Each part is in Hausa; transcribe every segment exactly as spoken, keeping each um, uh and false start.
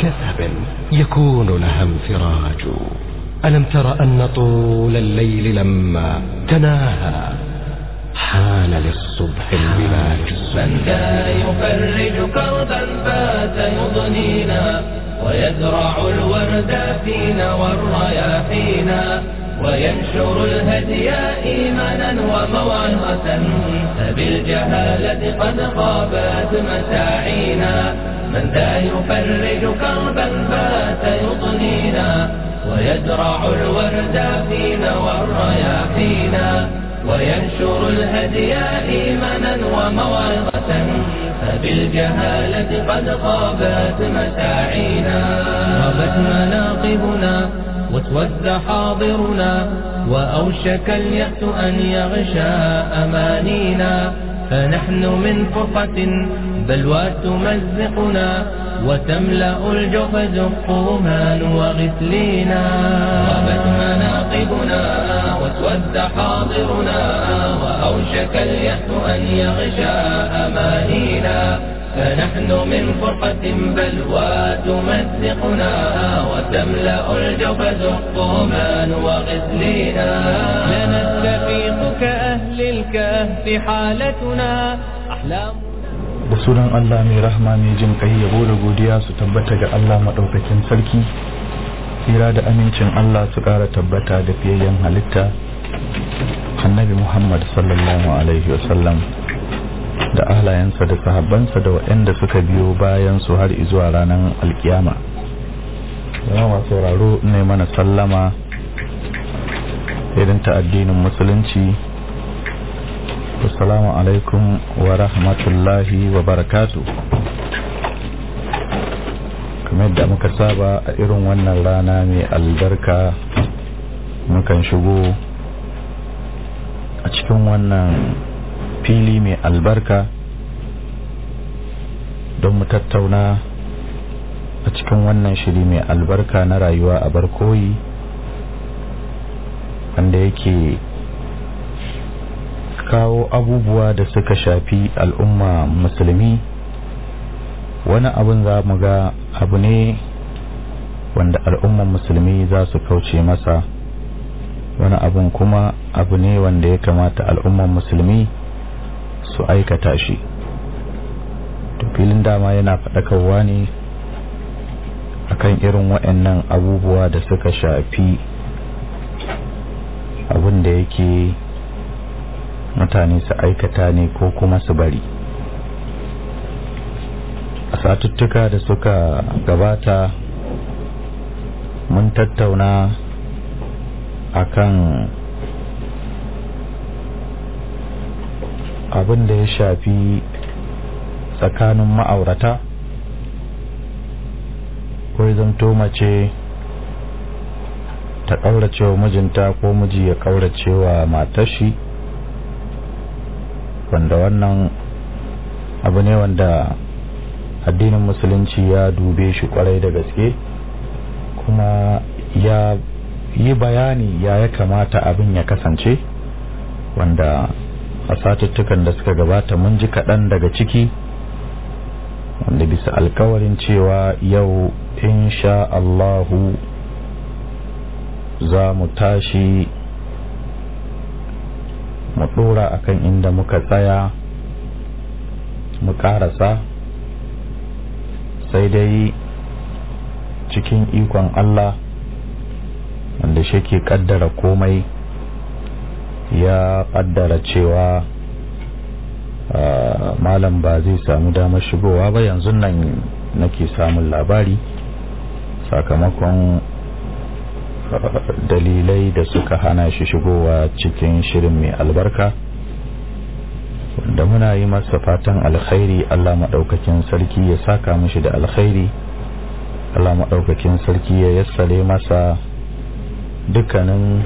كثب يكون لها انفراج. ألم تر أن طول الليل لما تناهى حان للصبح البلاج. من ذا يفرج كربا فات يضنينا ويزرع الورد فينا والرياحينا وينشر الهدي إيمانا وموعظة. فبالجهالة قد خابت مساعينا. من ذا يفرج كربا فات يضنينا ويزرع الورد فينا والرياحينا وينشر الهدي إيمانا وموعظة. فبالجهالة قد خابت مساعينا. غابت مناقبنا واسود حاضرنا وأوشك اليأس أن يغشى أمانينا. فنحن من فرقة بلوى تمزقنا وتملأ الجحز الطومان وغسلينا. غابت مناقبنا واسود حاضرنا وأوشك اليأس أن يغشى أمانينا. فنحن من فرقة بلوى تمزقنا وتملأ الجحز الطومان وغسلينا. لنستفيق كأهل الكهف حالتنا أحلام. da sunan Allah mai rahma mai jin kai, yabo da godiya su tabbata ga Allah madaukakin sarki. Hira da amincin Allah su ƙara tabbata da fiyayyen halitta Annabi Muhammad sallallahu alaihi wasallam da ahlayensa da sahabbansa da waɗanda suka biyo bayan su har zuwa ranar alkiyama. Yawa masu sauraro ne mana sallama irin ta addinin musulunci. Assalamu alaikum wa rahmatullahi wa barakatuh. Kamar da muka saba a irin wannan rana mai albarka mukan shigo a cikin wannan fili mai albarka don mu tattauna a cikin wannan shiri mai albarka na rayuwa a barkoyi, wanda yake kawo abubuwa da suka shafi al'umma musulmi. Wani abin za mu ga abu ne wanda al'umman musulmi za su kauce masa, wani abin kuma abu ne wanda ya kamata al'umman musulmi su aikata shi. To filin dama yana faɗakarwa ne akan irin waɗannan abubuwa da suka shafi abin da yake mutane su aikata ne ko kuma su bari. A satuttuka da suka gabata mun tattauna akan abin da ya shafi tsakanin ma'aurata, ko zanto mace ta ƙauracewa mijinta ko miji ya ƙauracewa matashi, wanda wannan abu ne wanda addinin musulunci ya dube shi kwarai da gaske, kuma ya yi bayani ya ya kamata abin ya kasance, wanda a satuttukan da suka gabata mun ji kaɗan daga ciki, wanda bisa alkawarin cewa yau insha Allahu za mu tashi mu dora akan inda muka tsaya mu karasa. Sai dai cikin ikon Allah wanda shi ke kaddara komai, ya kaddara cewa malam ba zai samu damar shigowa ba. Yanzu nan nake samun labari sakamakon dalilai da suka hana shi shigowa cikin shirin mai albarka, wanda muna yi masa fatan alkhairi. Allah maɗaukakin sarki ya saka mishi da alkhairi, Allah maɗaukakin sarki ya yassare masa dukkanin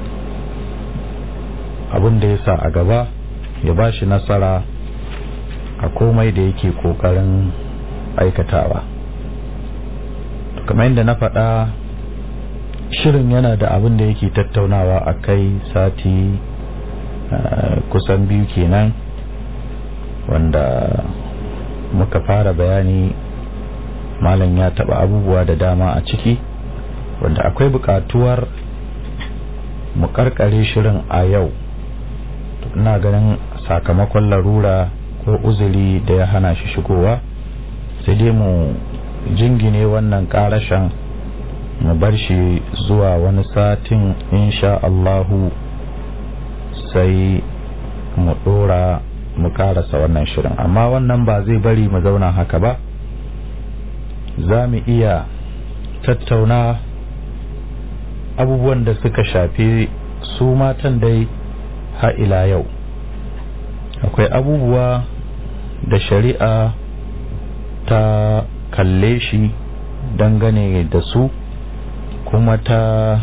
abin da ya sa a gaba, ya ba shi nasara a komai da yake ƙoƙarin aikatawa. Kamar yadda na faɗa, shirin yana da abin da yake tattaunawa a kai sati kusan biyu kenan, wanda muka fara bayani malam ya taba abubuwa da dama a ciki wanda akwai bukatuwar mu karkare shirin a yau. ina ganin sakamakon larura ko uzuri da ya hana shi shigowa sai dai mu jingine wannan karashen mu bar shi zuwa wani satin insha Allahu sai mu dora mu karasa wannan shirin. Amma wannan ba zai bari mu zauna haka ba, za mu iya tattauna abubuwan da suka shafi su matan dai har ila yau. Akwai abubuwa da shari'a ta kalle shi dangane da su kuma ta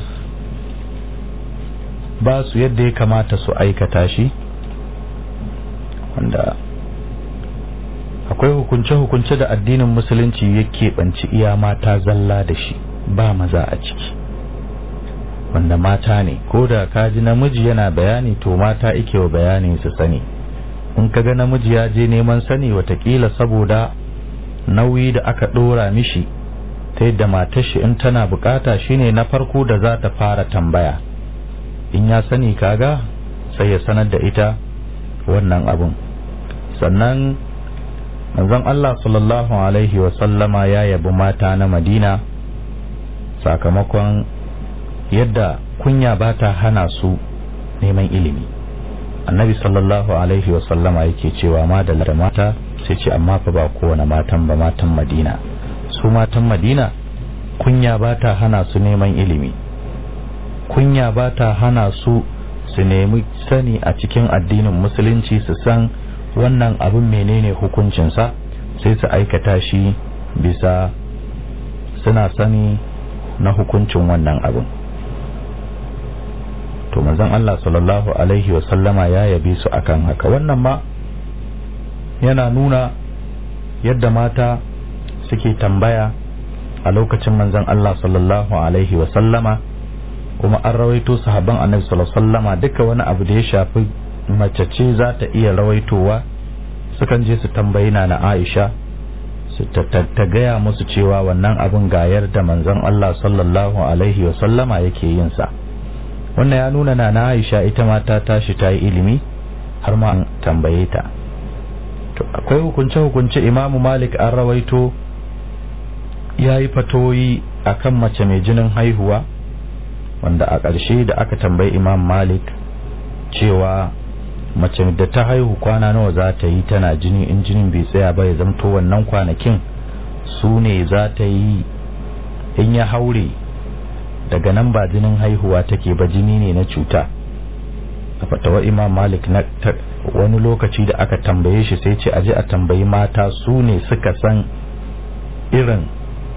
ba su yadda ya kamata su aikata shi, wanda akwai hukunce-hukunce da addinin musulunci ya keɓanci iya mata zalla da shi, ba maza a ciki, wanda mata ne. ko da kaji namiji yana bayani to mata ike wa bayani su sani. in kaga namiji ya je neman sani watakila saboda nauyi da aka ɗora mishi ta yadda matar shi in tana bukata shine na farko da za ta fara tambaya. in ya sani kaga sai ya sanar da ita wannan abun. sannan manzon Allah sallallahu alaihi wa sallama ya yabi mata na Madina sakamakon yadda kunya ba ta hana su neman ilimi. annabi sallallahu alaihi wa sallama yake cewa ma da mata, sai ce amma fa ba kowane matan ba, matan Madina. su matan Madina kunya ba ta hana su neman ilimi, kunya ba ta hana su su nemi sani a cikin addinin musulunci, su san wannan abin menene hukuncinsa, sai su aikata shi bisa suna sani na hukuncin wannan abin. to manzon Allah sallallahu alaihi wa sallama ya yabe su akan haka. wannan ma yana nuna yadda mata suke tambaya a lokacin manzon Allah sallallahu alaihi wa sallama, kuma an rawaito sahabban annabi sallallahu alaihi wa sallama duka wani abu da ya shafi mace ce za ta iya rawaitowa, sukan je su tambayi na Aisha su ta gaya musu cewa wannan abin ga yarda manzon Allah sallallahu alaihi wa sallama yake yin sa. wannan ya nuna na Aisha ita ma ta tashi ta yi ilimi har ma an tambaye ta. to akwai hukunce hukunce Imam Malik an rawaito yayi fatoyi akan mace mai jinin haihuwa, wanda a ƙarshe da aka tambayi Imam Malik cewa mace da ta haihu kwana nawa za ta yi tana jini, in jinin bai tsaya ba ya zamto wannan kwanakin su ne za ta yi, in ya haure daga nan ba jinin haihuwa take ba, jini ne na cuta. a fatawar Imam Malik na wani lokaci da aka tambaye shi sai ce aje a tambayi mata, su ne suka san irin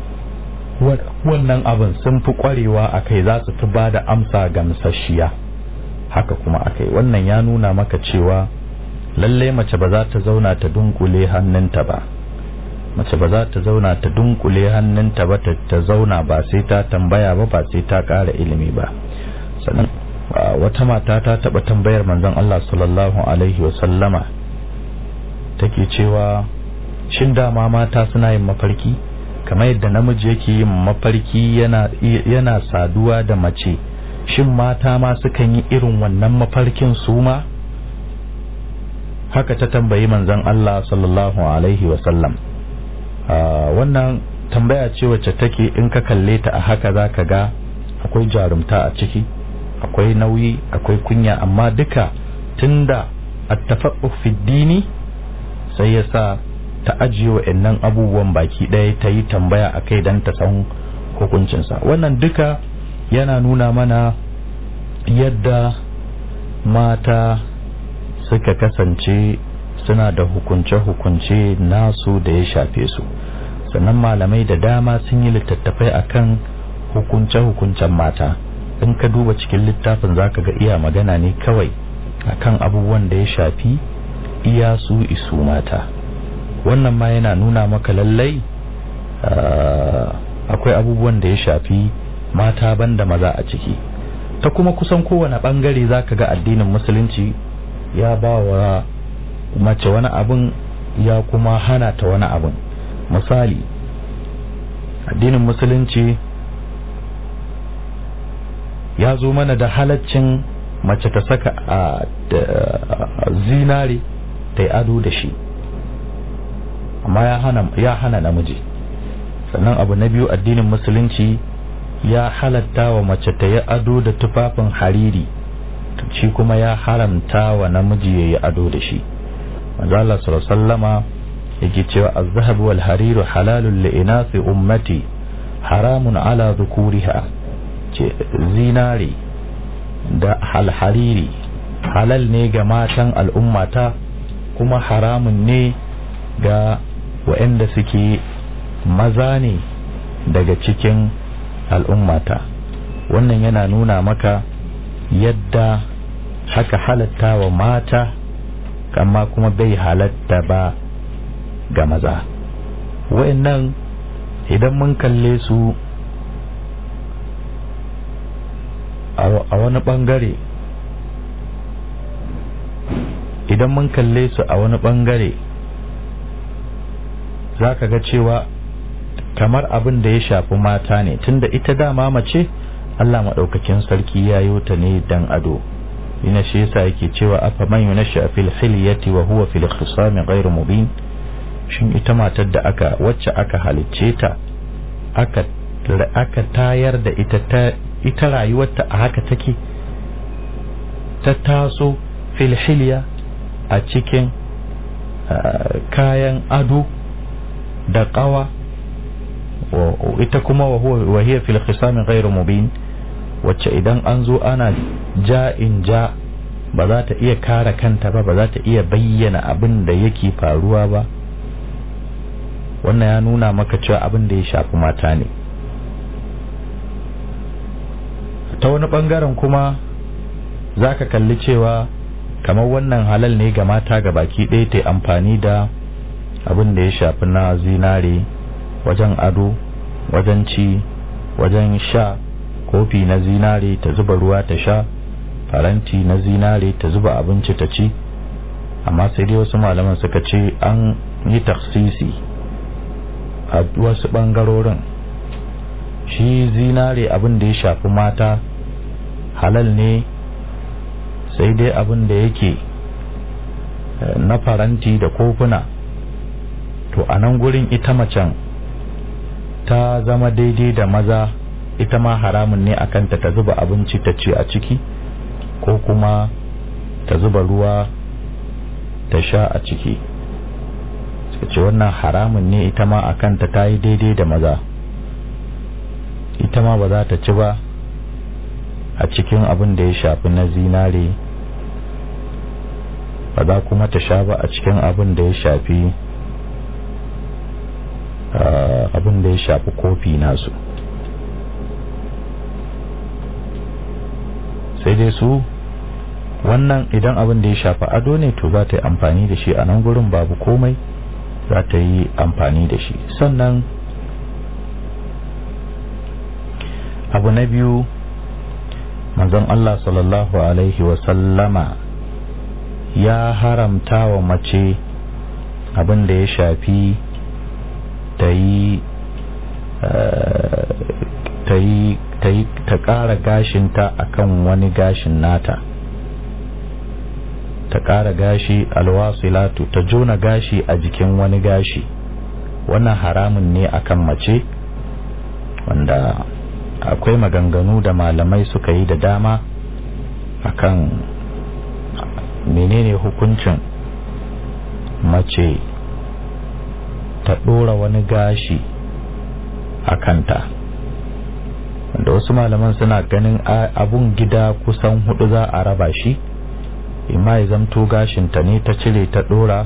wannan abin, sun fi kwarewa a kai, za su fi ba da amsa gamsasshiya. haka kuma akai. wannan ya nuna maka cewa lalle mace ba za ta zauna ta dunkule hannunta ba, mace ba za ta zauna ta dunkule hannunta ba, ta zauna ba sai ta tambaya ba, ba sai ta ƙara ilimi ba. sannan wata mata ta taɓa tambayar manzon Allah sallallahu alaihi wa sallama, take cewa shin dama mata suna yin mafarki kamar yadda namiji yake yin mafarki yana yana saduwa da mace, shin mata ma sukan yi irin wannan mafarkin su ma? haka ta tambayi manzon Allah sallallahu alaihi wa sallam. wannan tambaya ce wacce take in ka kalle ta a haka zaka ga akwai jarumta a ciki, akwai nauyi, akwai kunya, amma duka tunda at-tafaqquh fi dini sai ya sa ta ajiye wa'annan abubuwan baki ɗaya ta yi tambaya akai dan ta san hukuncinsa. wannan duka yana nuna mana yadda mata suka kasance suna da hukunce-hukunce nasu da ya shafe su. sannan malamai da dama sun yi littattafai akan hukunce-hukuncen mata. in ka duba cikin littafin zaka ga iya magana ne kawai akan abubuwan da ya shafi iya su isu mata. wannan ma yana nuna maka lallai akwai abubuwan da ya shafi mata banda maza a ciki. ta kuma kusan kowane bangare zaka ga addinin musulunci ya ba wa mace wani abin ya kuma hana ta wani abin. misali addinin musulunci ya zo mana da halaccin mace ta saka a zinare ta yi ado da shi, amma ya hana ya hana namiji. Sannan abu na biyu, addinin musulunci ya halatta wa mace ta yi ado da tufafin hariri, shi kuma ya haramta wa namiji ya yi ado da shi. manzo Allah sallallahu alaihi wasallama yake cewa az-zahab wal hariru halalun li inathi ummati haramun ala dhukuriha, ce zinare da halhariri halal ne ga matan al'ummata kuma haramun ne ga waɗanda suke maza ne daga cikin al'ummata. Wannan yana nuna maka yadda haka halatta wa mata amma kuma bai halatta ba ga maza. Waɗannan idan mun kalle su a wani bangare idan mun kalle su a wani bangare za ka ga cewa kamar abin da ya shafi mata ne, tunda ita dama mace Allah maɗaukakin sarki ya yi ta ne dan ado. ina shi yasa yake cewa afa man yunasha fil hilyati wa huwa fil khisami ghayr mubin, shin ita matar da aka wacce aka halicce ta aka aka tayar da ita ta ita rayuwarta a haka take, ta taso fil hilya a cikin kayan ado da kawa, ita kuma wa hiya fil khisami ghayr mubin, wacce idan an zo ana ja in ja ba za ta iya kare kanta ba, ba za ta iya bayyana abin da yake faruwa ba. Wannan ya nuna maka cewa abin da ya shafi mata ne. Ta wani bangaren kuma za ka kalli cewa kamar wannan halal ne ga mata ga baki ɗaya ta amfani da abin da ya shafi na zinare wajen ado, wajen ci, wajen sha, kofi na zinare ta zuba ruwa ta sha, faranti na zinare ta zuba abinci ta ci. Amma sai dai wasu malaman suka ce an yi taksisi a wasu bangarorin, shi zinare abin da ya shafi mata halal ne, sai dai abin da yake na faranti da kofuna, to a nan gurin ita macen ta zama daidai da maza, ita ma haramun ne akan ta ta zuba abinci ta ci a ciki ko kuma ta zuba ruwa ta sha a ciki. suka ce wannan haramun ne ita ma akan ta ta yi daidai da maza, ita ma ba za ta ci ba a cikin abin da ya shafi na zinare, ba za kuma ta sha ba a cikin abin da ya shafi abin da ya shafi kofi nasu. sai dai su wannan idan abin da ya shafi ado ne to za ta yi amfani da shi a nan gurin, babu komai, za ta yi amfani da shi. Sannan abu na biyu, manzon Allah sallallahu alaihi wasallama ya haramta wa mace abin da ya shafi ta yi ta yi ta ƙara gashinta akan wani gashin nata, ta ƙara gashi alwasilatu, ta jona gashi a jikin wani gashi. Wannan haramun ne akan mace, wanda akwai maganganu da malamai suka yi da dama akan menene hukuncin mace ta ɗora wani gashi a kanta, wanda wasu malaman suna ganin abun gida kusan hudu za a raba shi, imma ya zamto gashinta ne ta cire ta ɗora,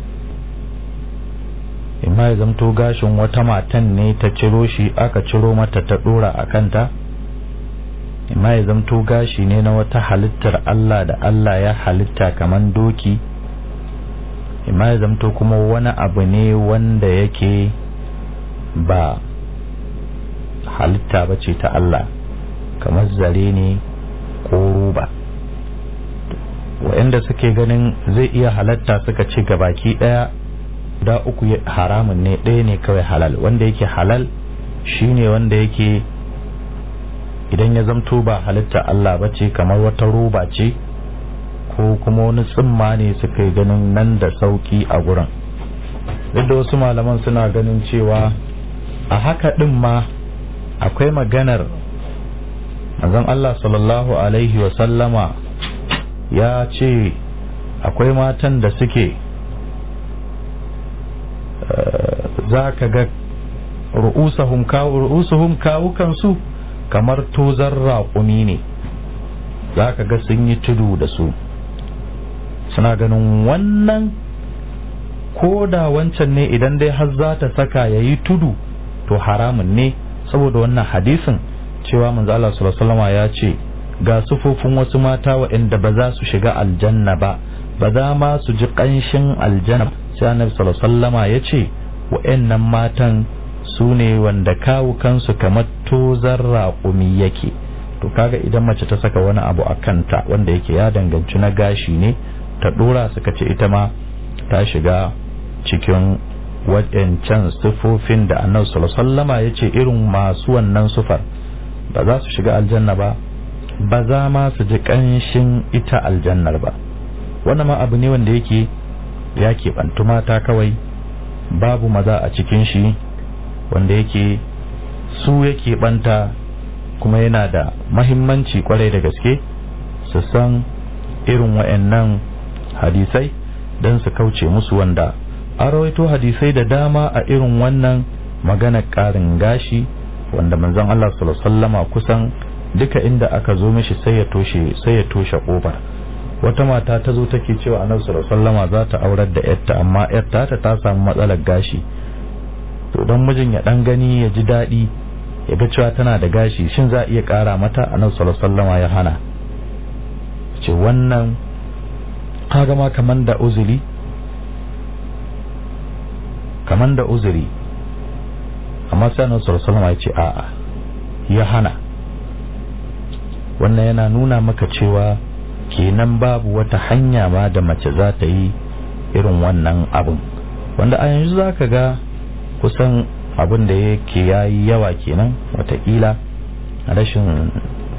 imma ya zamto gashin wata matan ne ta ciro shi aka ciro mata ta ɗora a kanta, imma ya zamto gashi ne na wata halittar Allah da Allah ya halitta kaman doki, imma ya zamto kuma wani abu ne wanda yake ba halitta bace ta Allah, kamar zare ne ko roba. waɗanda suke ganin zai iya halatta suka ce gabaki ɗaya da uku haramun ne, ɗaya ne kawai halal. Wanda yake halal shine wanda yake idan ya zamto ba halitta Allah bace kamar wata roba ce ko kuma wani tsimma ne suka yi ganin nan da sauki a gurin. Yadda wasu malaman suna ganin cewa a haka din ma akwai maganar manzon Allah sallallahu alaihi wa sallama ya ce akwai matan da suke za ka ga ru'usahum kawu ru'usuhum kawukansu kamar tozar raƙumi ne, za ka ga sun yi tudu da su. Suna ganin wannan ko da wancan ne idan dai har za ta saka ya yi tudu to haramun ne, saboda wannan hadisin cewa manzo Allah sallallahu alaihi wasallam ya ce ga sufofin wasu mata waɗanda ba za su shiga aljanna ba, ba za ma su ji ƙanshin aljanna. Sai annabi sallallahu alaihi wasallam ya ce waɗannan matan su ne wanda kawu kansu kamar tozar raƙumi yake. To kaga idan mace ta saka wani abu a kanta wanda yake ya danganci na gashi ne ta dora, suka ce ita ma ta shiga cikin waɗancan sufofin da annabi sallallahu alaihi wasallam ya ce irin masu wannan sufar ba za su shiga aljanna ba, ba za ma su ji ƙanshin ita aljannar ba. Wannan ma abu ne wanda yake ya keɓantu mata kawai, babu maza a cikin shi, wanda yake su yake ɓanta, kuma yana da mahimmanci kwarai da gaske su san irin wa'annan hadisai don su kauce musu, wanda an rawaito hadisai da dama a irin wannan maganar ƙarin gashi, wanda manzon Allah sallallahu alaihi wasallama kusan duka inda aka zo mishi sai ya toshe sai ya toshe kofar. Wata mata ta zo take cewa annabi sallallahu alaihi wasallama za ta aurar da yarta, amma yarta ta ta samu matsalar gashi. To dan mijin ya dan gani ya ji daɗi ya ga cewa tana da gashi, shin za a iya ƙara mata? Annabi sallallahu alaihi wasallama ya hana, ce wannan kaga ma kaman da uzuri kaman da uzuri amma sai annabi sallallahu alaihi wasallama ya ce a'a, ya hana. Wannan yana nuna maka cewa kenan babu wata hanya ma da mace za ta yi irin wannan abin, wanda a yanzu za ka ga kusan abin da yake ya yi yawa kenan, watakila rashin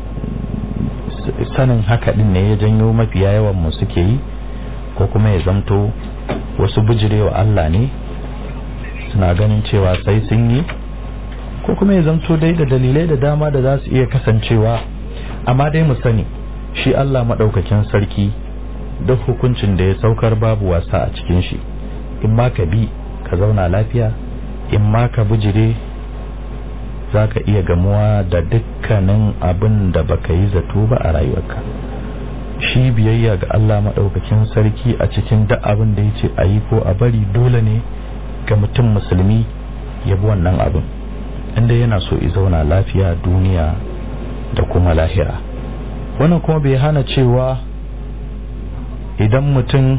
sanin haka din ne ya janyo mafiya yawan mu suke yi, ko kuma ya zamto wasu bijirewa Allah ne suna ganin cewa sai sun yi, ko kuma ya zamto dai da dalilai da dama da za su iya kasancewa. Amma dai mu sani shi Allah maɗaukakin sarki duk hukuncin da ya saukar babu wasa a cikin shi, in ma ka bi ka zauna lafiya, in ma ka bijire za ka iya gamuwa da dukkanin abin da baka yi zato ba a rayuwarka. Shi biyayya ga Allah maɗaukakin sarki a cikin duk abin da ya ce a yi ko a bari dole ne ga mutum musulmi ya bi wannan abin, inda yana so ya zauna lafiya duniya da kuma lahira. Wannan kuma bai hana cewa idan mutum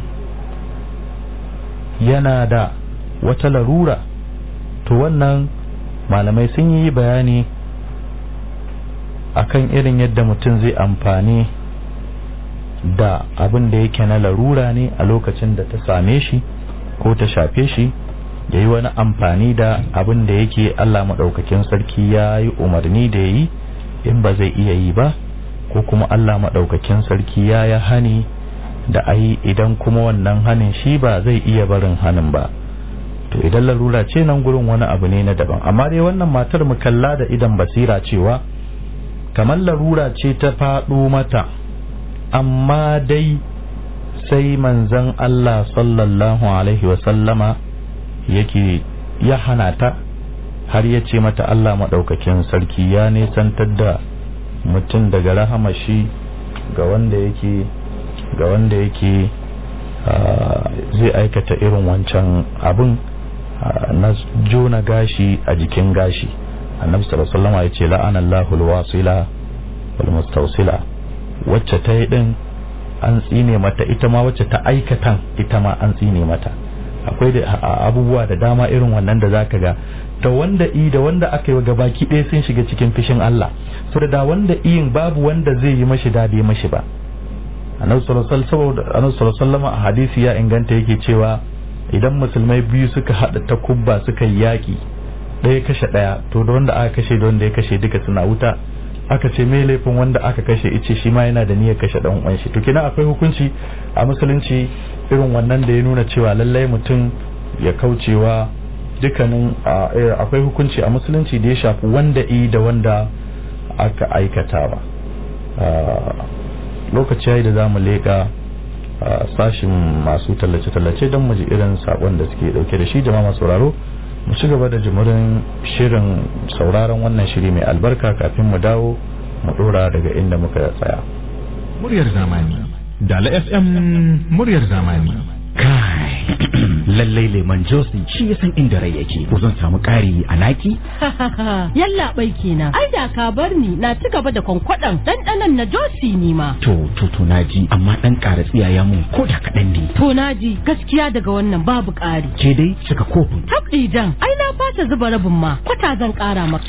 yana da wata larura, to wannan malamai sun yi bayani akan irin yadda mutum zai amfani da abin da yake na larura ne a lokacin da ta same shi ko ta shafe shi, ya yi wani amfani da abin da yake Allah maɗaukakin sarki ya yi umarni da ya yi in ba zai iya yi ba, ko kuma Allah maɗaukakin sarki ya yi hani da a yi idan kuma wannan hanin shi ba zai iya barin hanin ba. To idan larura ce nan gurin wani abu ne na daban, amma dai wannan matar mu kalla da idan basira cewa kamar larura ce ta faɗo mata, amma dai sai manzon Allah sallallahu alaihi wasallama yake ya hana ta, har ya ce mata Allah maɗaukakin sarki ya nesantar da mutum daga rahama shi ga wanda yake ga wanda yake zai aikata irin wancan abin na jona gashi a jikin gashi. Annabi sallallahu alaihi wasallam ya ce la'anallahu alwasila wal mustawsila, wacce ta yi din an tsine mata, ita ma wacce ta aikatan ita ma an tsine mata. Akwai da abubuwa da dama irin wannan da zaka ga da wanda i da wanda aka yi gabaki ɗaya sun shiga cikin fishin Allah, saboda da wanda iyin babu wanda zai yi mashi da bai mashi ba. Annabi sallallahu alaihi wasallam a hadisi ya inganta yake cewa idan musulmai biyu suka hada takubba suka yi yaki, ɗaya kashe ɗaya to da wanda aka kashe da wanda ya kashe duka suna wuta. Aka ce mai laifin wanda aka kashe ice shi ma yana da niyyar kashe dan uwan shi. To kina akwai hukunci a musulunci irin wannan da ya nuna cewa lallai mutum ya kaucewa dukkanin akwai hukunci a musulunci da ya shafi wanda i da wanda aka aikata ba. Lokaci yayi da zamu leka sashin masu tallace-tallace don mu ji irin sakon da suke dauke da shi. Jama'a masu sauraro mu ci gaba da jimurin shirin sauraron wannan shiri mai albarka kafin mu dawo mu dora daga inda muka tsaya. Muryar zamani Dala F M muryar zamani. Kai lallai Leman Josi shi ya san inda rai yake. Ko zan samu ƙari a naki? Yalla bai kenan. Ai da ka bar ni na ci gaba da kwankwadan dandanan na Josi ni ma. To to to naji amma dan ƙara tsiyaya mun ko da kaɗan ne. To naji gaskiya daga wannan babu ƙari. Ke dai cika kofin. Tabdi jan ai na fata zuba rabin ma kwata zan ƙara maka.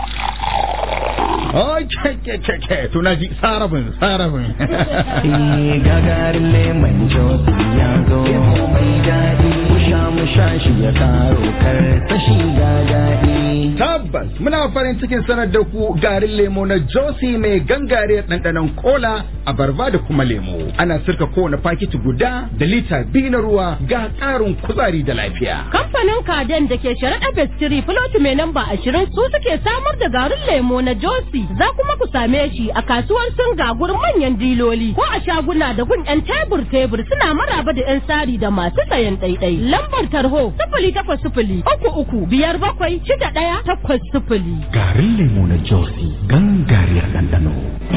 Ai ke ke ke ke to naji sarabin sarabin. Eh gagarin Leman Josi ya zo mai daɗi. Musha musha shi ya karo kar ta shi ga daɗi. Tabbas muna farin cikin sanar da ku garin lemo na Josi mai gangariyar ɗanɗanon kola, abarba da kuma lemo. Ana sirka kowane fakiti guda da lita biyu na ruwa ga ƙarin kuzari da lafiya. Kamfanin Kaden da ke sharaɗa Bestiri Filoti mai namba ashirin su suke samar da garin lemo na Josi. Za kuma ku same shi a kasuwar Singa gurin manyan diloli ko a shaguna da gun 'yan tebur-tebur suna maraba da 'yan sari da masu sayan ɗaiɗai. Lambar tarho sifili takwas sifili uku uku biyar bakwai shida ɗaya takwas sifili. Garin lemo na Josi gangariyar ɗanɗano.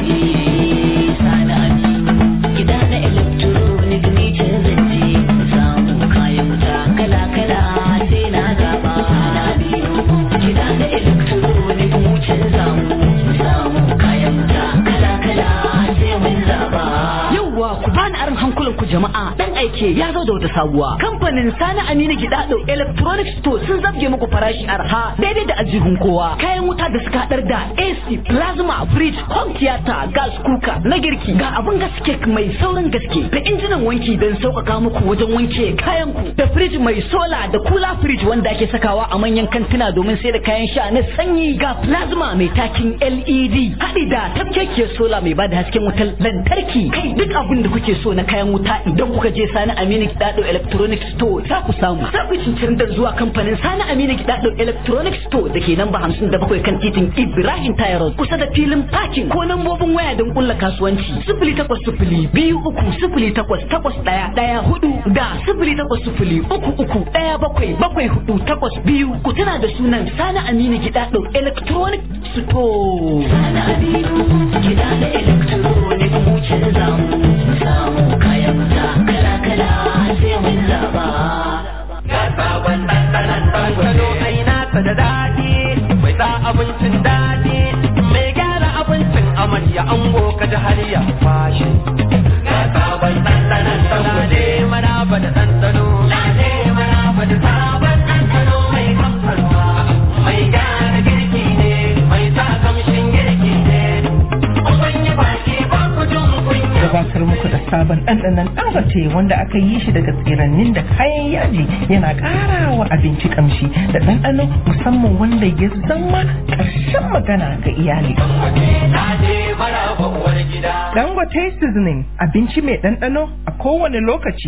Gida na electronic ne ce zance samu kayan wuta kala-kala sai na zaba. Gida na electronic mu ce zamu samu kayan wuta kala-kala sai mun zaba. Yawwa ku bani aron hankulan ku jama'a, dan aike ya zo da wata sabuwa. Kamfanin Sani Aminu Gidado Electronic Store sun zabge muku farashi arha daidai da ajihun kowa. Kayan wuta da suka hadar da A C, plasma, fridge, home theater, gas cooker na girki, ga abun gaske mai saurin gaske, da injinan wanki don sauƙaƙa muku wajen wanke kayan ku, da fridge mai sola da cooler fridge wanda ake sakawa a manyan kantuna domin sai da kayan sha na sanyi, ga plasma mai takin L E D haɗi da tafkekiyar sola mai bada hasken wutar lantarki. Kai duk abin da kuke so na kayan wuta idan kuka je Sani Aminu Gidado Electronic Store za ku samu. Za ku cincirin da zuwa kamfanin Sani Aminu Gidado Electronic Store da ke namba hamsin da bakwai kan titin Ibrahim Tayarot kusa da filin parking ko lambobin waya don kulla kasuwanci sifili takwas sifili biyu uku sifili takwas takwas ɗaya ɗaya hudu da sifili takwas sifili uku uku ɗaya bakwai bakwai hudu takwas biyu. Ku tuna da sunan Sani Aminu Gidado Electronic Store. Sani Aminu Gidado Electronic mu ce zamu samu kayan wuta kala-kala sai mun zaba. Ga sabon ɗanɗanon ɗanɗano mai nasa da daɗi, mai sa abincin daɗi, mai gyara abincin amarya ango ka ji har ya fashe. Ga sabon ɗanɗanon ɗanɗano maraba da ɗanɗano, maraba da sabon ɗanɗano mai kamfarwa, mai gyara girki ne, mai sa kamshin girki ne. Kun yi baki ba ku jin kunya. Gabatar muku da sabon ɗanɗanon Dangote wanda aka yi shi daga tsirannin da kayan yaji, yana ƙara wa abinci ƙamshi da ɗanɗano musamman wanda ya zama ƙarshen magana ga iyali. Dangote seasoning, abinci mai ɗanɗano a kowane lokaci.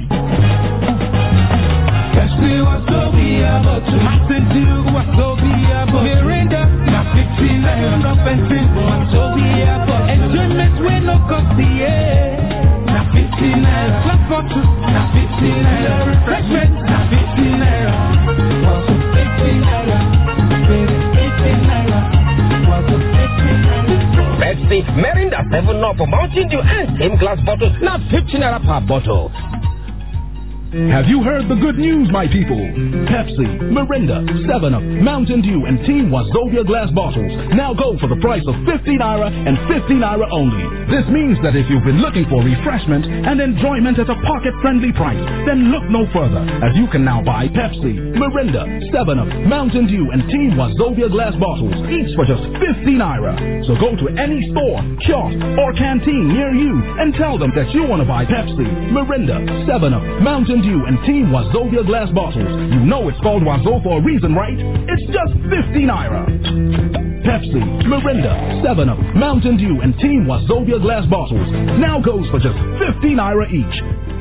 Enjoyment wey no cost the air. Na fifty naira. Clap bottle. Na fifty naira. Refreshment. Na fifty naira. Was it fifty naira? Fifty naira. Was it fifty naira? Pepsi, Mirinda, seven up, Mountain Dew, and same glass bottle. Now fifty naira per bottle. Have you heard the good news, my people? Pepsi, Mirinda, seven up, Mountain Dew, and Team Wazobia glass bottles now go for the price of fifty naira and fifty naira only. This means that if you've been looking for refreshment and enjoyment at a pocket-friendly price, then look no further, as you can now buy Pepsi, Mirinda, seven up, Mountain Dew, and Team Wazobia glass bottles, each for just fifty naira. So go to any store, kiosk, or canteen near you and tell them that you want to buy Pepsi, Mirinda, seven up, Mountain Mountain Dew and Team Wazobia glass bottles. You know it's called Wazo for a reason, right? It's just fifty naira. Pepsi, Mirinda, seven up, Mountain Dew, and Team Wazobia glass bottles now goes for just fifty naira each.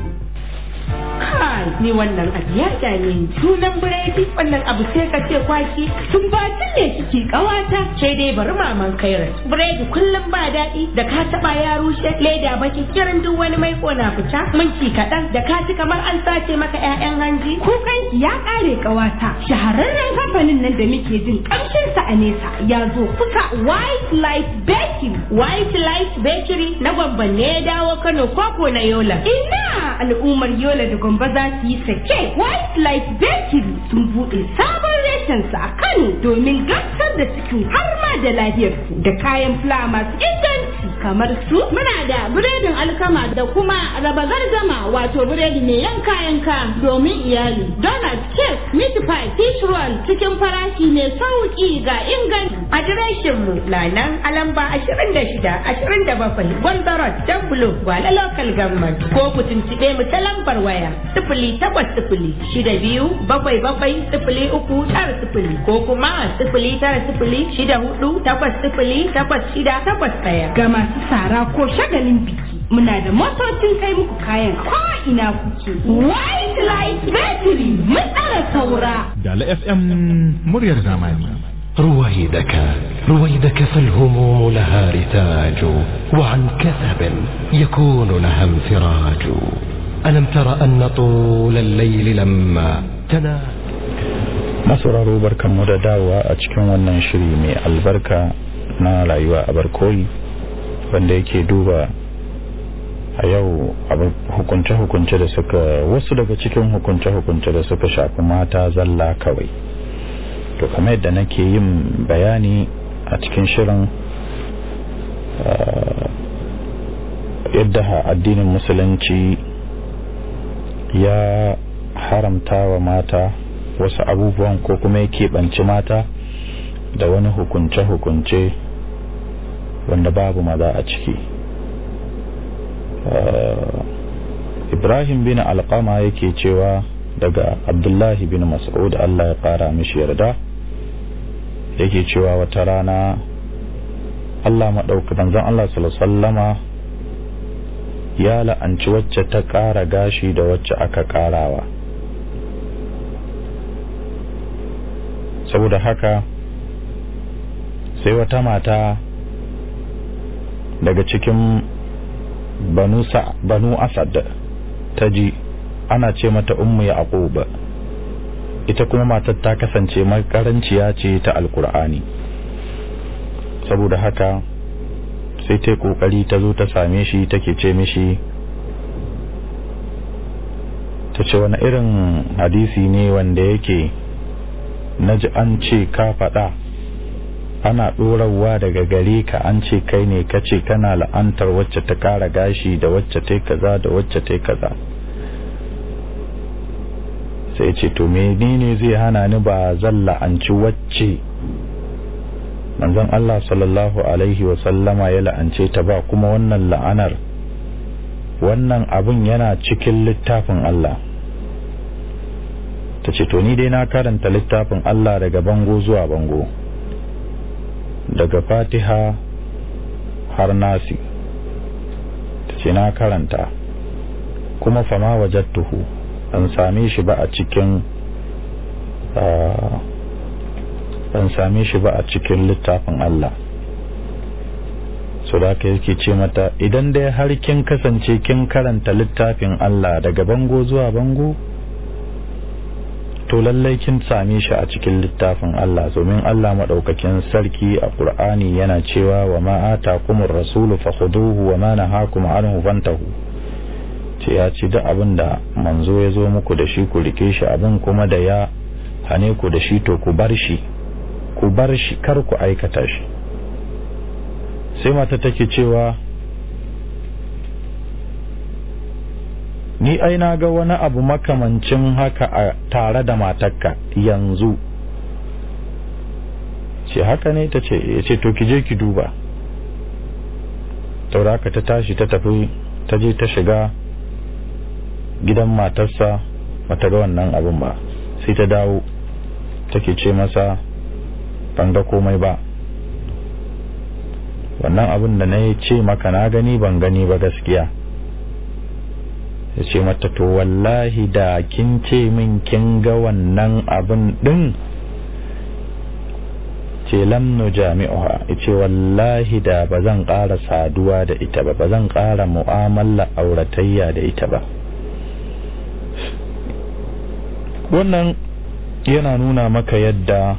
Kai, ni wannan abu ya dame ni. Sunan biredi wannan abu sai ka ce kwaki. Tun ba tun ne kike kawata. Sai dai bari maman kairat. Biredi kullum ba daɗi da ka taɓa ya rushe leda baki kiran duk wani mai kona fita. Minti kaɗan da ka ci kamar an sace maka ƴaƴan hanji. Kukan ya ƙare kawata. Shahararren kamfanin nan da muke jin ƙamshinsa a nesa ya zo kusa White Light Bakery. White Light Bakery na gwabban ne ya dawo Kano koko na Yola. Ina al'ummar Yola da Gombe za su yi sake. White Light Bakery sun buɗe sabon reshensa a Kano domin gamsar da cikin har ma da lafiyarsu da kayan fulawa masu inganci kamar su muna da biredin alkama da kuma raba gardama wato biredi mai yanka yanka domin iyali, donut, cake, meat pie, fish roll cikin farashi mai sauki ga inganci. Adireshin mu na nan a lamba ashirin da shida ashirin da bakwai Gwanza Road, Dabbulo, Gwale Local Government ko ku tuntuɓe mu ta lambar waya sifili takwas sifili shida biyu bakwai bakwai sifili uku tara sifili ko kuma sifili tara sifili shida hudu takwas sifili takwas shida takwas ɗaya. Ga masu sara ko shagalin biki muna da motocin kai muku kayan ko ina kuke. White Light Bakery mun tsara saura. Dala F M muryar zamani. رويدك رويدك فالهموم لها رتاج وعن كثب يكون لها انفراج ألم تر أن طول الليل لما تنا masauraro barkanmu da dawowa a cikin wannan shiri mai albarka na rayuwa a barkoyi wanda yake duba a yau hukunce-hukunce da suka wasu daga cikin hukunce-hukunce da suka shafi mata zalla kawai. To kamar yadda nake yin bayani a cikin shirin yadda addinin musulunci ya haramta wa mata wasu abubuwan ko kuma ya keɓanci mata da wani hukunce-hukunce wanda babu maza a ciki. Ibrahim bin Alqama yake cewa daga Abdullahi bin Mas'ud Allah ya ƙara mishi yarda yake cewa wata rana Allah maɗaukakin zan Allah sallama ya la'anci wacce ta ƙara gashi da wacce aka ƙarawa. Saboda haka sai wata mata daga cikin banu, banu Asad ta ji ana ce mata ummu Yaqub, ita kuma matar ta kasance makaranciya ce ta alkur'ani. Saboda haka sai ta kokari ta zo ta same shi take ce mishi, ta ce wani irin hadisi ne wanda yake naji an ce ka faɗa ana ɗorawa daga gare ka, an ce kai ne ka ce kana la'antar wacce ta kara gashi da wacce ta kaza da wacce ta kaza. sai ce to menene zai hana ni ba zan la'anci wacce manzon Allah sallallahu alaihi wa sallama ya la'ance ta ba, kuma wannan la'anar wannan abun yana cikin littafin Allah. ta ce to ni dai na karanta littafin Allah daga bango zuwa bango, daga Fatiha har Nasi. ta ce na karanta kuma fama wajadtuhu an same shi ba a cikin ban same shi ba a cikin littafin Allah. so da ka yake ce mata idan dai har kin kasance kin karanta littafin Allah daga bango zuwa bango to lallai kin same shi a cikin littafin Allah, domin Allah madaukakin sarki a Qur'ani yana cewa wa ma atakumur rasulu fakhuduhu wa ma nahakum anhu fantahu. ce ya ci da abin da manzo ya zo muku da shi ku rike shi, abin kuma da ya hane ku da shi to ku bar shi ku bar shi kar ku aikata shi. sai mata take cewa ni ai na ga wani abu makamancin haka a tare da matarka yanzu. ce haka ne? ta ce ya ce to ki je ki duba. tauraka ta tashi ta tafi ta je ta shiga gidan matarsa bata ga wannan abin ba, sai ta dawo take ce masa ban ga komai ba, wannan abin da na ce maka na gani ban gani ba gaskiya. ya ce mata to wallahi da kin ce min kin ga wannan abin din ce lam nu jami'uha, ce wallahi da ba zan ƙara saduwa da ita ba, ba zan ƙara mu'amala auratayya da ita ba. wannan yana nuna maka yadda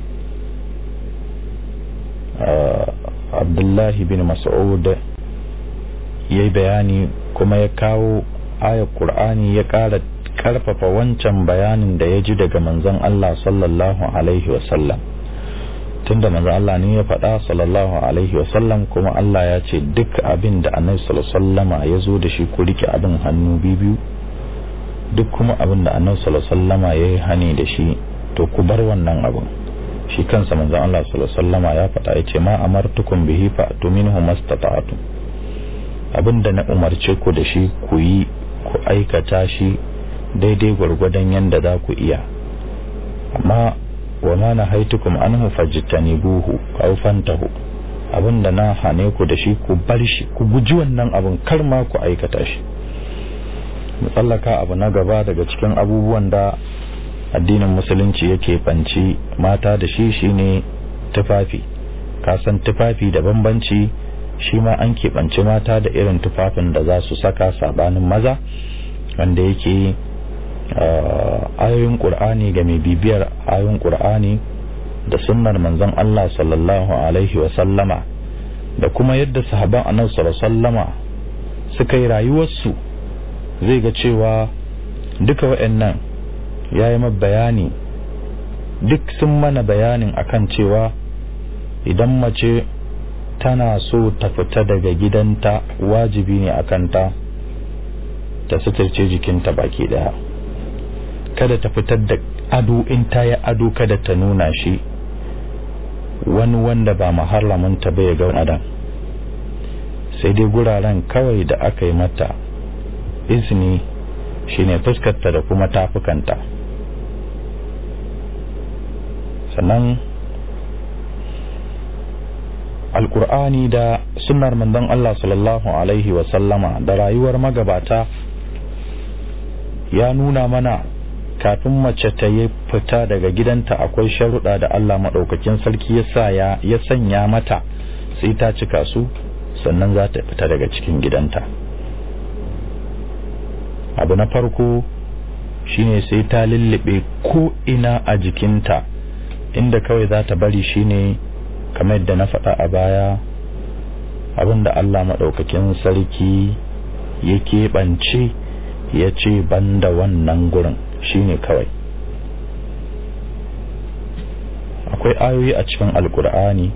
Abdullahi bin Mas'ud ya yi bayani kuma ya kawo ayar Qur'ani ya ƙara ƙarfafa wancan bayanin da ya ji daga manzon Allah sallallahu alaihi wasallam. Tunda manzon Allah ne ya faɗa sallallahu alaihi wasallam, kuma Allah ya ce duk abin da Annabi sallallahu alaihi wasallama ya zo da shi ku rike abin hannu biyu, duk kuma abin da Annabi sallallahu alaihi wasallama ya yi hani da shi to ku bar wannan abin. Shi kansa manzon Allah sallallahu alaihi wasallama ya faɗa ya ce ma amartukum bihi fa'tu minhu mastata'tum, abinda na umarce ku da shi ku yi, ku aikata shi daidai gwargwadon yanda za ku iya, amma wa ma nahaitukum anhu fajtanibuhu aw fantahu, abinda na hane ku da shi ku bar shi, ku guji wannan abin, kar ma ku aikata shi. Musallaka abu na gaba daga cikin abubuwan da addinin musulunci yake fanci mata da shi shine tufafi. Kasan tufafi da bambanci, shi ma an keɓance mata da irin tufafin da za su saka sabanin maza, wanda yake ayoyin ƙur'ani ga mai bibiyar ayoyin ƙur'ani da sunnar manzon Allah sallallahu alaihi wa sallama, da kuma yadda sahaban annabi sallallahu alaihi wa sallama suka yi rayuwarsu, zai ga cewa duka waɗannan ya yi bayani, duk sun mana bayanin akan cewa idan mace tana so ta fita daga gidanta wajibi ne akan ta ta suturce jikinta baki daya, kada ta fitar da ado, in ta yi ado kada ta nuna shi wani wanda ba maharramanta bai ga adam, sai dai guraren kawai da aka yi mata izini shine fuskarta da kuma tafukanta. Sannan alkur'ani da sunnar manzon Allah sallallahu alaihi wa sallama da rayuwar magabata ya nuna mana kafin mace ta yi fita daga gidanta akwai sharuɗa da Allah maɗaukakin sarki ya sa ya sanya mata, sai ta cika su sannan za ta fita daga cikin gidanta. Abu na farko shine sai ta lullube ko ina a jikinta, inda kawai za ta bari shine kamar yadda na faɗa a baya, abinda Allah maɗaukakin sarki ya keɓance ya ce banda wannan gurin shine kawai. Akwai ayoyi a cikin alkur'ani,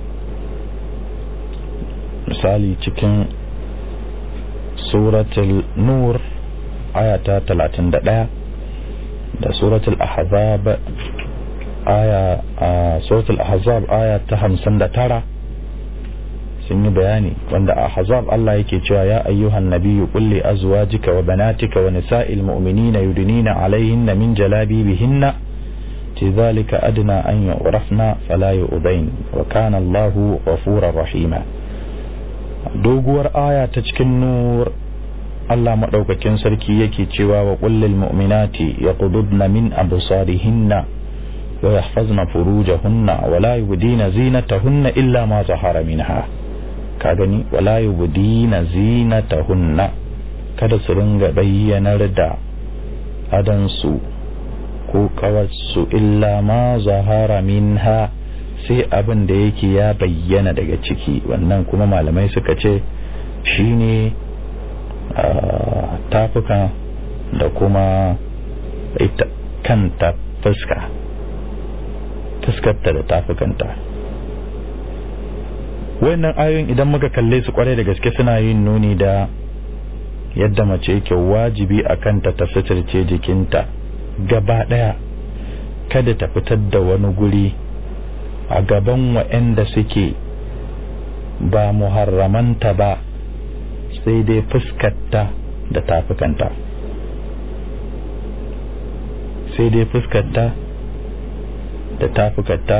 misali cikin suratul nur ayata talatin da ɗaya da suratul ahzab aya a suratul ahzab aya ta hamsin da tara sun yi bayani, wanda a ahzab Allah yake cewa ya ayyuhan nabiyyu qul li azwajika wa banatika wa nisa'il mu'minina yudnina 'alayhinna min jalabibihinna tidhalika adna an yu'rafna fala yu'dain wa kana Allahu ghafurar rahima. Doguwar aya ta cikin nur Allah madaukakin sarki yake cewa wa qul lil mu'minati yaqududna min absarihinna wa yahfazna furujahunna wa la yubdina zinatahunna illa ma zahara minha. Ka gani, wa la yubdina zinatahunna, kada su ringa bayyanar da adansu ko kawarsu illa ma zahara minha, sai abin da yake ya bayyana daga ciki. Wannan kuma malamai suka ce shine tafuka da kuma ita kanta fuska, fuskarta da tafukanta. Wannan ayoyin idan muka kalle su kwarai da gaske suna yin nuni da yadda mace yake wajibi a kanta ta suturce jikinta gaba daya, kada ta fitar da wani guri a gaban waɗanda suke ba muharramanta ba, sai dai fuskarta da tafukanta. sai dai fuskarta da tafukarta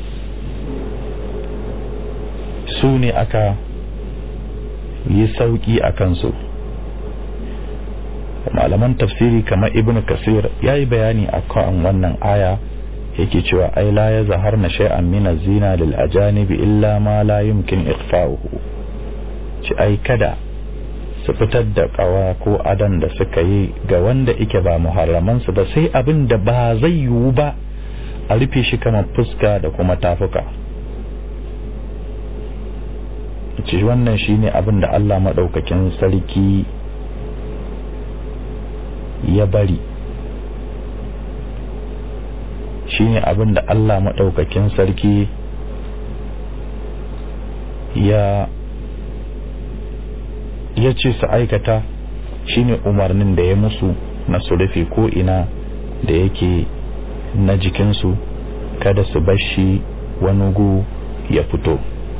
su ne aka yi sauki a kansu. Malaman tafsiri kamar Ibn Kasir ya yi bayani a kan wannan aya, yake cewa ai la ya zahar na shay'an min az-zina lil ajanibi illa ma la yumkin ikhfa'uhu, ci ai kada su fitar da kawa ko adan da suka yi ga wanda ike ba muharraman su ba, sai abin da ba zai yiwu ba a rufe shi kamar fuska da kuma tafuka. ci wannan shine abin da Allah madaukakin sarki ya bari, shine abin da Allah madaukakin sarki ya ya ce su aikata, shine umarnin da ya musu na su rufe ko ina da yake na jikinsu, kada su bashi wani gu ya fito.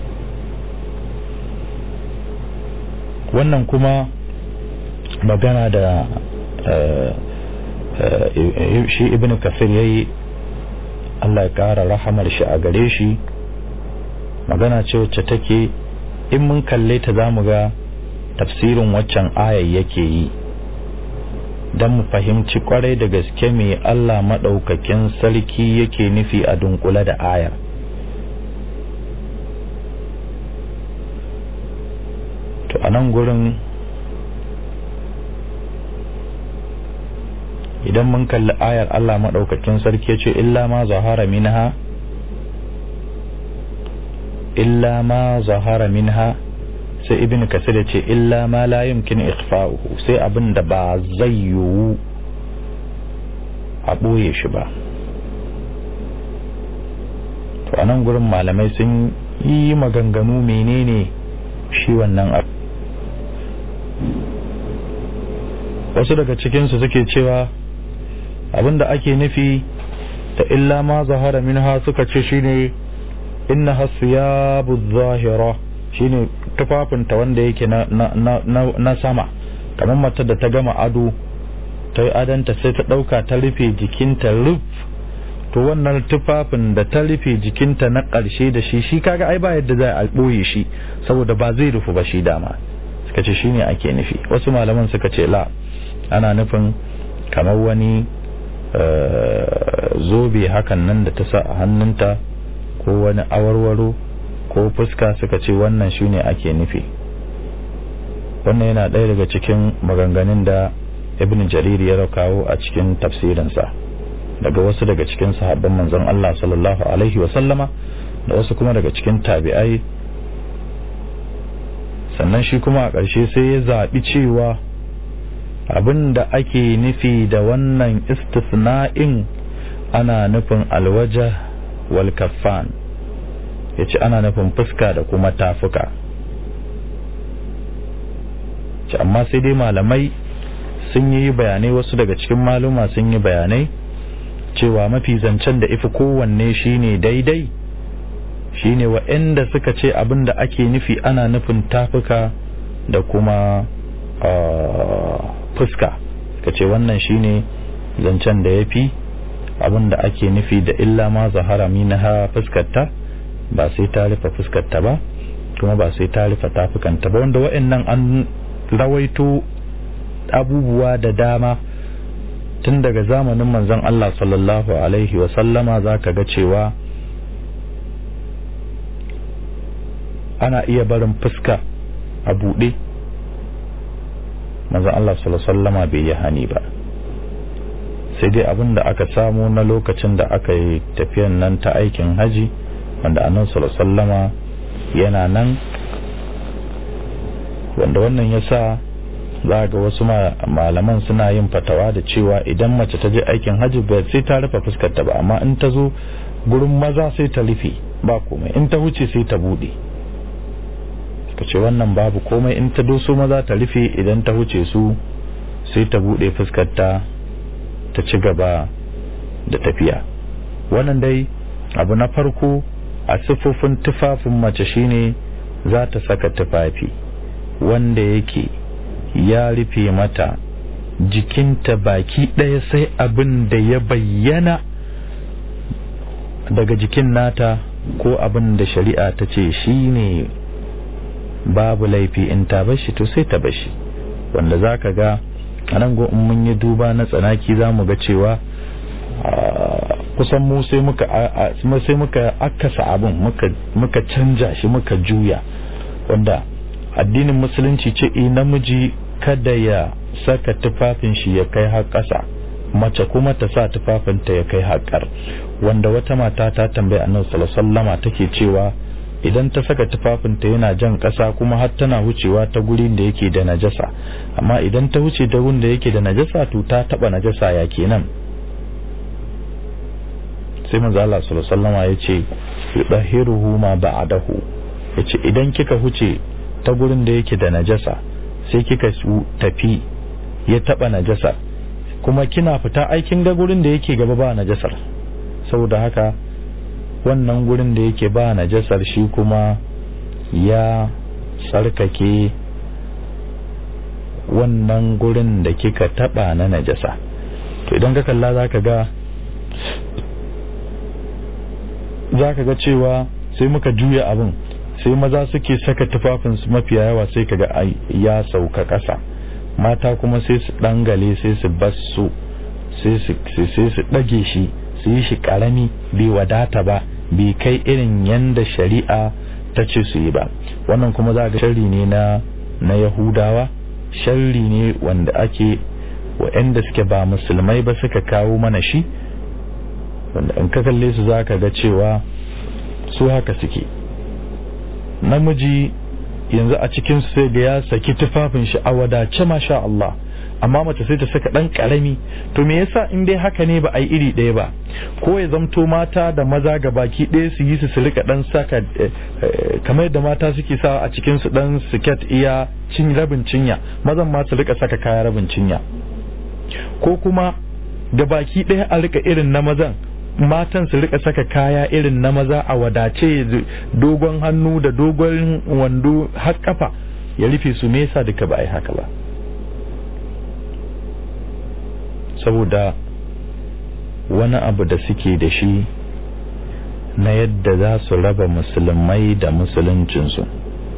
Wannan kuma magana da shi Ibn Kathir yayi, Allah ya kara rahamar shi a gare shi, magana ce wacce take in mun kalle ta zamu ga tafsirin waccan ayar yake yi, don mu fahimci kwarai da gaske me Allah madaukakin sarki yake nufi a dunkule da ayar. To a nan gurin idan mun kalli ayar, Allah madaukakin sarki ya ce illa ma zahara minha illa ma zahara minha, sai Ibn Kasir ya ce illa ma la yumkin ikhfa'uhu, sai abin da ba zai yiwu a ɓoye shi ba. To a nan gurin malamai sun yi maganganu menene shi wannan abu. Wasu daga cikinsu suke cewa abin da ake nufi da illa ma zahara minha suka ce shine inna hasiyabu zahira, shine tufafinta wanda yake na, na, na, na, na sama, kamar matar da ta gama ado ta yi adanta sai ta ɗauka ta rufe jikinta ruf, to wannan tufafin da ta rufe jikinta na ƙarshe da shi shi kaga ai ba yadda za a ɓoye shi saboda ba zai rufu ba shi dama, suka ce shine ake nufi. Wasu malaman suka ce la, ana nufin kamar wani zobe hakan nan da ta sa a hannunta ko wani awarwaro ko fuska, suka ce wannan shine ake nufi. Wannan yana ɗaya daga cikin maganganun da Ibn Jarir ya kawo a cikin tafsirinsa daga wasu daga cikin sahabban manzon Allah sallallahu alaihi wa sallama da wasu kuma daga cikin tabi'ai. Sannan shi kuma a ƙarshe sai ya zaɓi cewa abinda ake nufi da wannan istisna'in ana nufin alwaja wal kaffan, yace ana nufin fuska da kuma tafuka. ce amma sai dai malamai sun yi bayanai, wasu daga cikin maluma sun yi bayanai cewa mafi zancen da ifi kowanne shine daidai, shine wa'anda suka ce abinda ake nufi ana nufin tafuka da kuma fuska, suka ce wannan shine zancen da yafi, abinda ake nufi da illa ma zahara minha fuskarta ba sai ta rufe fuskarta ba kuma ba sai ta rufe tafukanta ba, wanda wa'annan an rawaito abubuwa da dama tun daga zamanin manzon Allah sallallahu alaihi wa sallama. Zaka ga cewa ana iya barin fuska a buɗe, manzon Allah sallallahu alaihi wa sallama bai yi hani ba, sai dai abin da aka samu na lokacin da aka yi tafiyan nan ta aikin haji wanda annabi sallallahu alaihi wa sallama yana nan, wanda wannan yasa za ga wasu malaman suna yin fatawa da cewa idan mace ta je aikin hajji ba sai ta rufe fuskarta ba, amma in ta zo gurin maza sai ta rufe ba komai, in ta wuce sai ta bude. Suka ce wannan babu komai, in ta doso maza ta rufe, idan ta wuce su sai ta bude fuskarta ta ci gaba da tafiya. Wannan dai abu na farko a siffofin tufafin mace shine za ta saka tufafi wanda yake ya rufe mata jikinta baki ɗaya sai abin da ya bayyana daga jikin nata ko abin da shari'a ta ce shi ne babu laifi in ta bashi to sai ta bashi, wanda za ka ga a nan go in mun yi duba na tsanaki za mu ga cewa kusan mu sai muka sai muka akasa abin muka canja shi muka juya, wanda addinin musulunci ce eh namiji kada ya saka tufafin shi ya kai har ƙasa, mace kuma ta sa tufafinta ya kai haƙar, wanda wata mata ta tambaye annabi sallallahu alaihi wasallama take cewa idan ta saka tufafinta yana jan ƙasa kuma har tana wucewa ta gurin da yake da najasa, amma idan ta wuce ta gurin da yake da najasa to ta taba najasa ya kenan. sai manzo Allah sallallahu alaihi wasallama yace yudahiruhu ma ba'dahu, yace idan kika huce ta gurin da yake da najasa sai kika tafi ya taba najasa kuma kina fita aikin ga gurin da yake gaba ba najasar, saboda haka wannan gurin da yake ba najasar shi kuma ya tsarkake wannan gurin da kika taba na najasa. To idan ka kalla zaka ga zaka ga cewa sai muka juya abin, sai maza suke saka tufafinsu mafiya yawa sai kaga ya sauka ƙasa, mata kuma sai su dangale sai su basu sai su sai su dage shi su yi shi karami bai wadata ba, bai kai irin yanda shari'a ta ce su yi ba. wannan kuma za ga sharri ne na na Yahudawa, sharri ne wanda ake waɗanda suke ba musulmai ba suka kawo mana shi, wanda in ka kalle su zaka ga cewa su haka suke. namiji yanzu a cikin su sai ga ya saki tufafin shi a wadace masha Allah, amma mace sai ta saka dan karami. to me yasa in dai haka ne ba ai iri ɗaya ba, ko ya zamto mata da maza ga baki ɗaya su yi su su rika dan saka kamar da mata suke sa a cikin su dan skirt iya cin rabin cinya, mazan ma su rika saka kaya rabin cinya, ko kuma da baki ɗaya a rika irin na mazan, matan su rika saka kaya irin na maza a wadace, dogon hannu da dogon wando har kafa ya rufe su. me yasa duka ba ai haka ba? saboda wani abu da suke da shi na yadda za su raba musulmai da musuluncinsu,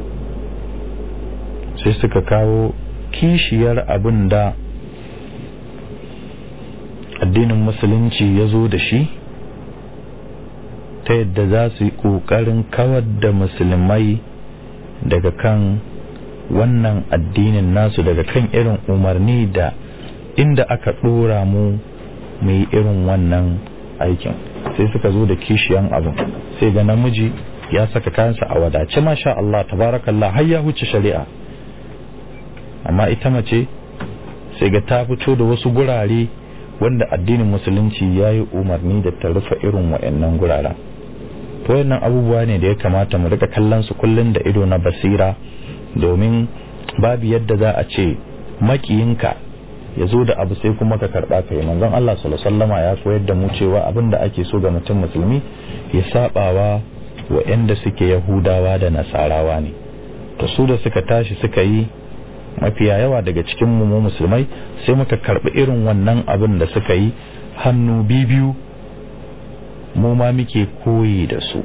sai suka kawo kishiyar abin da addinin musulunci ya zo da shi, ta yadda za su yi ƙoƙarin kawar da musulmai daga kan wannan addinin nasu, daga kan irin umarni da inda aka ɗora mu mu yi irin wannan aikin. sai suka zo da kishiyan abin, sai ga namiji ya saka kayansa a wadace masha Allah tabarakallah har ya huce shari'a, amma ita mace sai ga ta fito da wasu gurare wanda addinin musulunci ya yi umarni da ta rufe irin wa'annan guraren. to wayannan abubuwa ne da ya kamata mu rika kallon su kullun da ido na basira, domin babu yadda za a ce makiyinka ya zo da abu sai kuma ka karba kai. manzon Allah sallallahu alaihi wasallama ya koyar da mu cewa abinda ake so ga mutum musulmi ya sabawa wa'anda suke Yahudawa da Nasarawa ne. to su da suka tashi suka yi, mafiya yawa daga cikin mu musulmai sai muka karbi irin wannan abin da suka yi hannu bibiyu, mu ma muke koyi da su,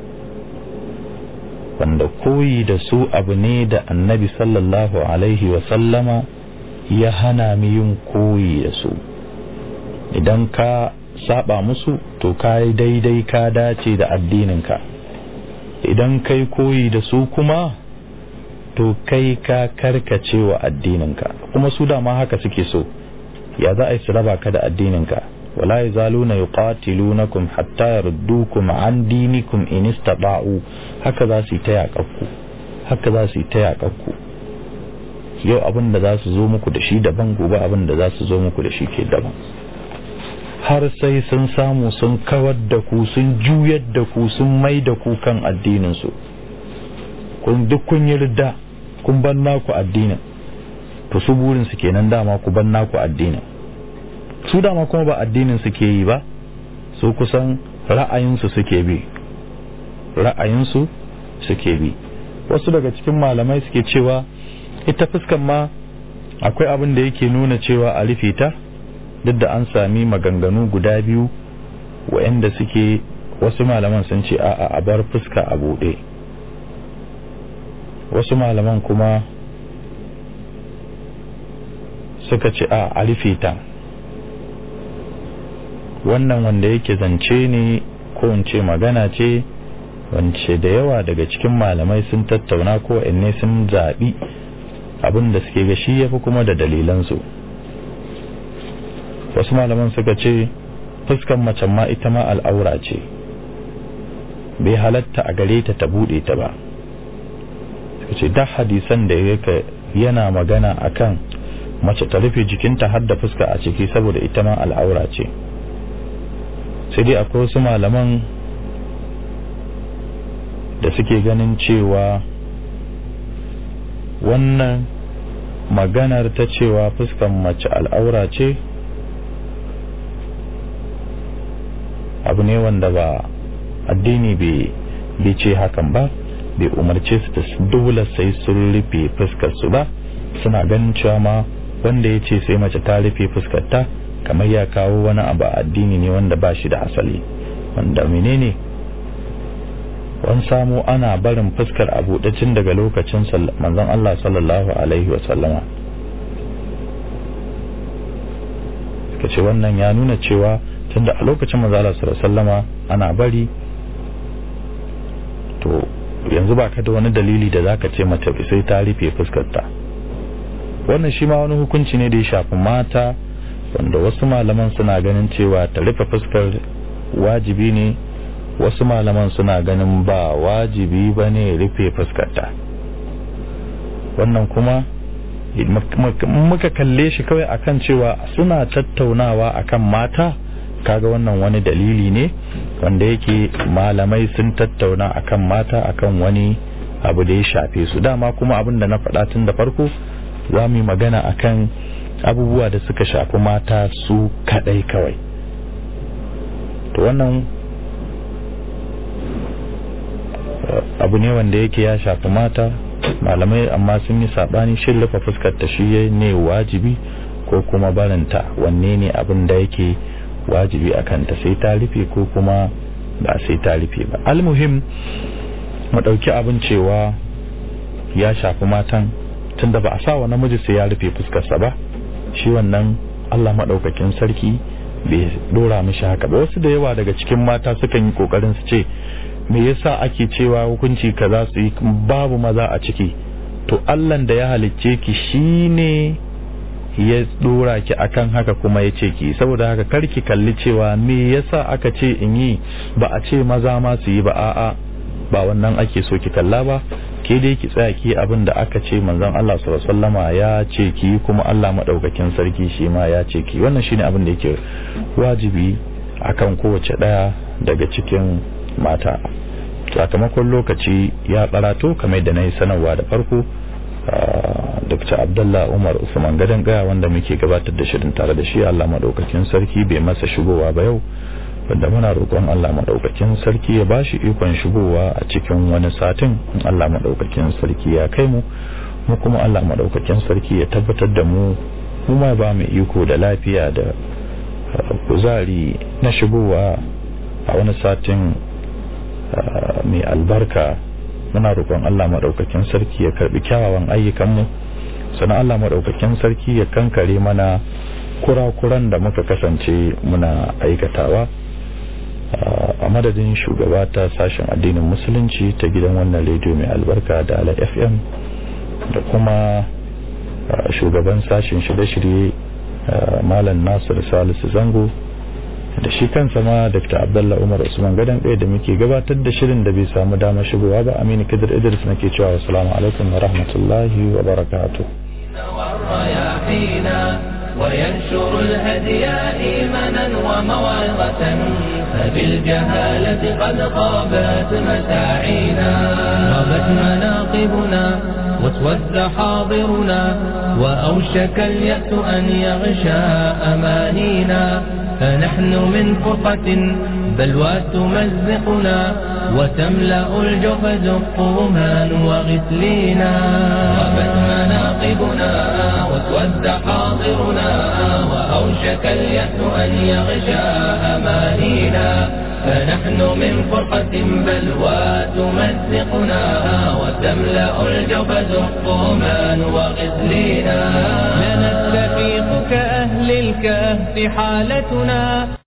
wanda koyi da su abu ne da annabi sallallahu alaihi wa sallama ya hana mu yin koyi da su. idan ka saba musu to kai daidai, ka dace da addininka. idan kai koyi da su kuma to kai ka karkace wa addininka, kuma su dama haka suke so. ya za a yi su raba ka da addininka? wala yazaluna yuqatilunakum hatta yaruddukum an dinikum in istata'u. haka za su yi ta yakakku, haka za su yi ta yakakku. yau abin da za su zo muku da shi daban, gobe abin da za su zo muku da shi ke daban, har sai sun samu sun kawar da ku, sun juyar da ku, sun mai da ku kan addininsu. kun duk kun yi ridda, kun ban naku addinin. to su burin su kenan dama ku ban naku addinin. su dama kuma ba addinin suke yi ba, su kusan ra'ayinsu suke bi, ra'ayinsu suke bi. wasu daga cikin malamai suke cewa ita fuskan ma akwai abin da yake nuna cewa a rufe ta duk da an sami maganganu guda biyu waɗanda suke wasu malaman sun ce a'a a bar fuska a buɗe, wasu malaman kuma suka ce a a rufe ta. wannan wanda yake zance ne ko in ce magana ce wance da yawa daga cikin malamai sun tattauna ko ne sun zaɓi abin da suke ga shi yafi kuma da dalilansu. wasu malaman suka ce fuskan mace ma ita ma al'aura ce, bai halatta a gare ta ta bude ta ba. suka ce da hadisan da yake yana magana akan mace ta rufe jikinta har da fuska a ciki saboda ita ma al'aura ce. sai dai akwai wasu malaman da suke ganin cewa wannan maganar ta cewa fuskan mace al'aura ce abu ne wanda ba addini bai ce hakan ba, bai umarce su da dole sai sun rufe fuskar su ba. suna ganin cewa ma wanda ya ce sai mace ta rufe fuskarta kamar ya kawo wani abu a addini ne wanda ba shi da asali, wanda menene wan samu ana barin fuskar a buɗe daga lokacin manzon Allah sallallahu alaihi wa sallama. suka ce wannan ya nuna cewa tunda a lokacin manzon Allah sallallahu alaihi wa sallama ana bari, to yanzu baka da wani dalili da zaka ce mace sai ta rufe fuskarta. wannan shi ma wani hukunci ne da ya shafi mata, wanda wasu malaman suna ganin cewa ta rufe fuskar wajibi ne, wasu malaman suna ganin ba wajibi ba ne rufe fuskarta. wannan kuma muka kalle shi kawai akan cewa suna tattaunawa akan mata, kaga wannan wani dalili ne wanda yake malamai sun tattauna akan mata akan wani abu da ya shafe su. dama kuma abin da na faɗa tun da farko za mu yi magana akan abubuwa da suka shafi mata su kadai kawai. to wannan abu ne wanda yake ya shafi mata, malamai amma sun yi sabani shin rufe fuskar ta shi ne wajibi ko kuma barinta, wanne ne abin da yake wajibi akan ta, sai ta rufe ko kuma ba sai ta rufe ba. almuhim mu dauki abin cewa ya shafi matan tunda ba a sa wa namiji sai ya rufe fuskarsa ba, shi wannan Allah madaukakin sarki bai dora mishi haka ba. wasu da yawa daga cikin mata sukan yi kokarin su ce me yasa ake cewa hukunci kaza su yi babu maza a ciki. to Allah da ya halicce ki shine ya dora ki akan haka kuma ya ce ki, saboda haka karki kalli cewa me yasa aka ce in yi ba a ce maza ma su yi ba, a'a ba wannan ake so ki kalla ba, ke dai ki tsaya ki abin da aka ce manzon Allah sallallahu alaihi wasallama ya ce ki kuma Allah madaukakin sarki shi ma ya ce ki. wannan shine abin da yake wajibi akan kowace daya daga cikin mata. sakamakon lokaci ya karato kamar da nayi sanarwa da farko, Dr. Abdullah Umar Usman Gadan Gaya wanda muke gabatar da shirin tare da shi, Allah madaukakin sarki bai masa shigowa ba yau, wanda muna roƙon Allah madaukakin sarki ya bashi ikon shigowa a cikin wani satin. Allah madaukakin sarki ya kai mu mu kuma Allah madaukakin sarki ya tabbatar da mu mu ma ba mu iko da lafiya da kuzari na shigowa a wani satin mai albarka. muna roƙon Allah madaukakin sarki ya karbi kyawawan ayyukan mu, sannan Allah madaukakin sarki ya kankare mana kurakuran da muka kasance muna aikatawa. a madadin shugaba ta sashen addinin musulunci ta gidan wannan rediyo mai albarka da ala F M, da kuma shugaban sashen shirye-shirye Malam Nasir Salisu Zango, da shi kansa ma Dr. Abdullah Umar Usman Gadan ɗaya da muke gabatar da shirin da bai samu damar shigowa ba. Aminu Kadir Idris nake cewa assalamu alaikum wa rahmatullahi wa barakatuh. وينشر الهدي إيمانا وموعظة فبالجهالة قد غابت مساعينا غابت مناقبنا واسود حاضرنا وأوشك اليأس أن يغشى أمانينا فنحن من فرقة بلوى تمزقنا وتملأ الجحد الطومان وغسلينا غابت مناقبنا واسود غد حاضرنا وأوشك اليأس أن يغشى أمانينا فنحن من فرقة بلوى تمزقنا وتملأ الجبد الطومان وغسلينا لنستفيق كأهل الكهف حالتنا